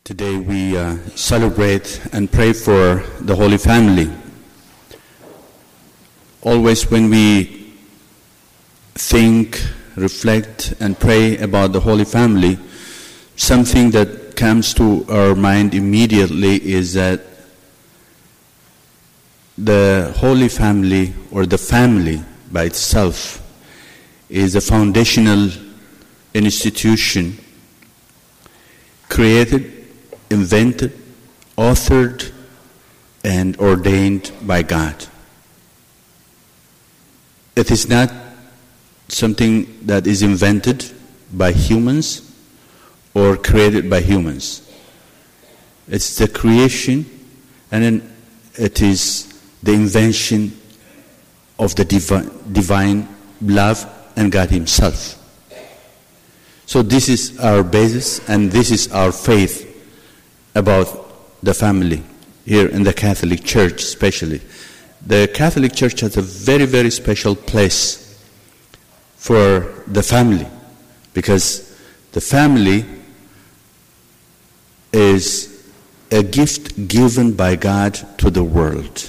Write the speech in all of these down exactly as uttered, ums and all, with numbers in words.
Today we uh, celebrate and pray for the Holy Family. Always when we think, reflect and pray about the Holy Family, something that comes to our mind immediately is that the Holy Family, or the family by itself, is a foundational institution created, invented, authored, and ordained by God. It is not something that is invented by humans or created by humans. It's the creation, and then it is the invention of the divine, divine love and God Himself. So this is our basis, and this is our faith about the family here in the Catholic Church especially. The Catholic Church has a very, very special place for the family, because the family is a gift given by God to the world.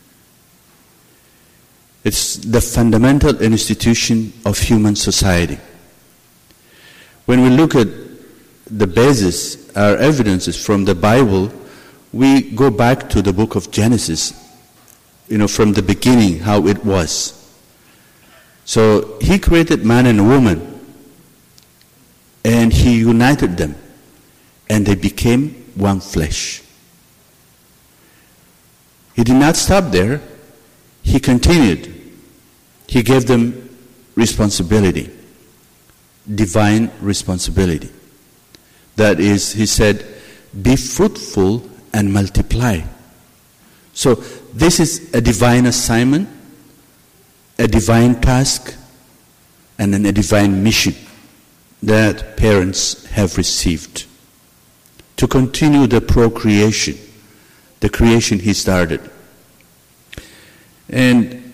It's the fundamental institution of human society. When we look at the basis, our evidences from the Bible, we go back to the book of Genesis, you know, from the beginning, how it was. So He created man and woman, and He united them, and they became one flesh. He did not stop there. He continued. He gave them responsibility, divine responsibility. That is, He said, be fruitful and multiply. So this is a divine assignment, a divine task, and then a divine mission that parents have received to continue the procreation, the creation He started. And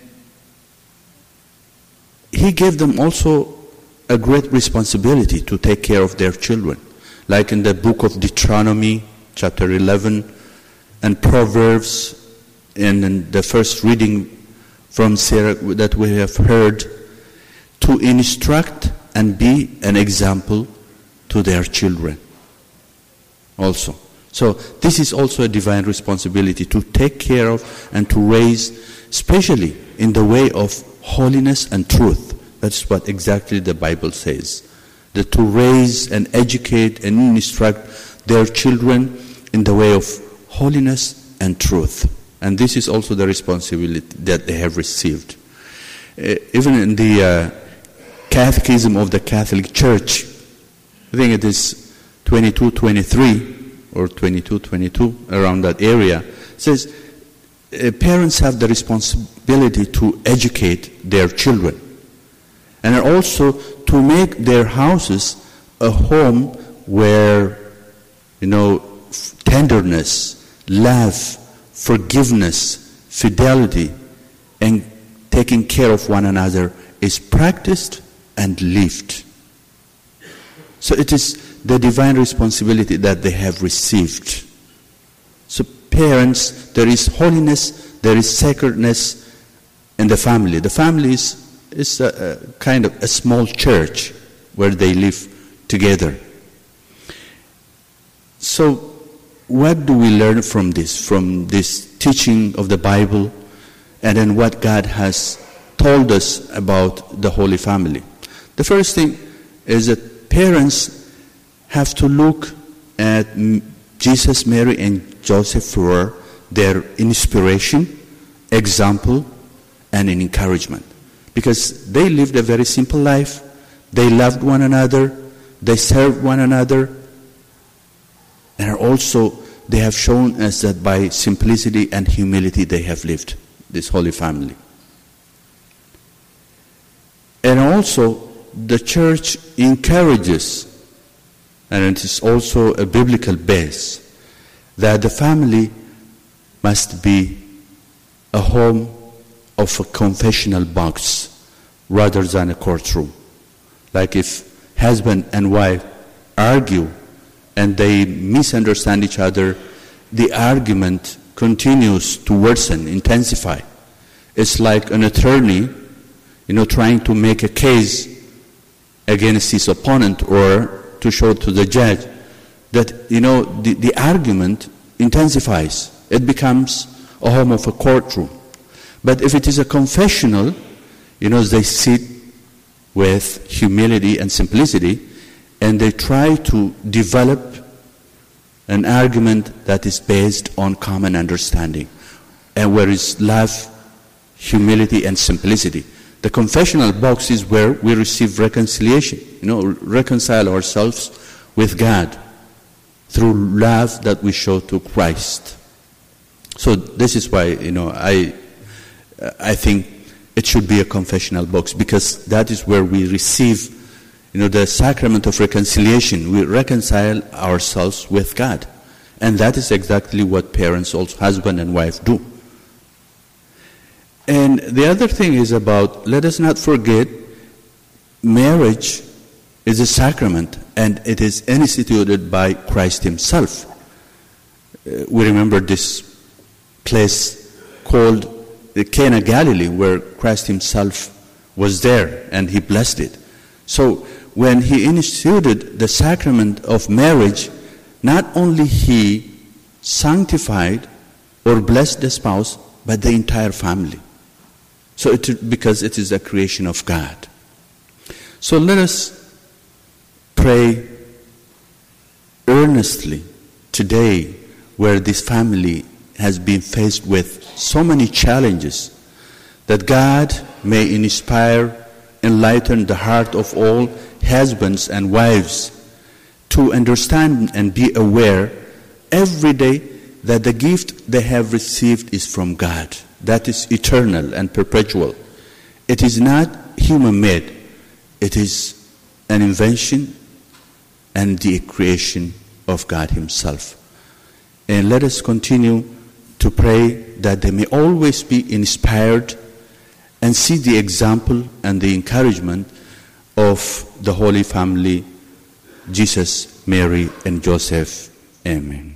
He gave them also a great responsibility to take care of their children. Like in the book of Deuteronomy, chapter eleven, and Proverbs, and in the first reading from Sarah that we have heard, to instruct and be an example to their children also. So this is also a divine responsibility to take care of and to raise, especially in the way of holiness and truth. That's what exactly the Bible says. That to raise and educate and instruct their children in the way of holiness and truth. And this is also the responsibility that they have received. Uh, even in the uh, Catechism of the Catholic Church, I think it is twenty-two twenty-three or twenty-two twenty-two, around that area, says uh, parents have the responsibility to educate their children, and also to make their houses a home where, you know, tenderness, love, forgiveness, fidelity, and taking care of one another is practiced and lived. So it is the divine responsibility that they have received. So parents, there is holiness, there is sacredness in the family. The family is It's a, a kind of a small church where they live together. So what do we learn from this, from this teaching of the Bible, and then what God has told us about the Holy Family? The first thing is that parents have to look at Jesus, Mary, and Joseph for their inspiration, example, and an encouragement. Because they lived a very simple life. They loved one another. They served one another. And also, they have shown us that by simplicity and humility they have lived, this Holy Family. And also, the Church encourages, and it is also a biblical base, that the family must be a home of a confessional box rather than a courtroom. Like if husband and wife argue and they misunderstand each other, the argument continues to worsen, intensify. It's like an attorney, you know, trying to make a case against his opponent or to show to the judge that, you know, the, the argument intensifies. It becomes a home of a courtroom. But if it is a confessional, you know, they sit with humility and simplicity, and they try to develop an argument that is based on common understanding, and where is love, humility, and simplicity. The confessional box is where we receive reconciliation, you know, reconcile ourselves with God through love that we show to Christ. So this is why, you know, I I think it should be a confessional box, because that is where we receive, you know, the sacrament of reconciliation. We reconcile ourselves with God. And that is exactly what parents, also husband and wife, do. And the other thing is about, let us not forget, marriage is a sacrament, and it is instituted by Christ himself. Uh, we remember this place called the Cana Galilee, where Christ himself was there, and he blessed it. So when he instituted the sacrament of marriage, not only he sanctified or blessed the spouse, but the entire family. So it, because it is a creation of God. So let us pray earnestly today, where this family has been faced with so many challenges, that God may inspire, enlighten the heart of all husbands and wives to understand and be aware every day that the gift they have received is from God. That is eternal and perpetual. It is not human-made. It is an invention and the creation of God himself. And let us continue to pray that they may always be inspired and see the example and the encouragement of the Holy Family, Jesus, Mary, and Joseph. Amen.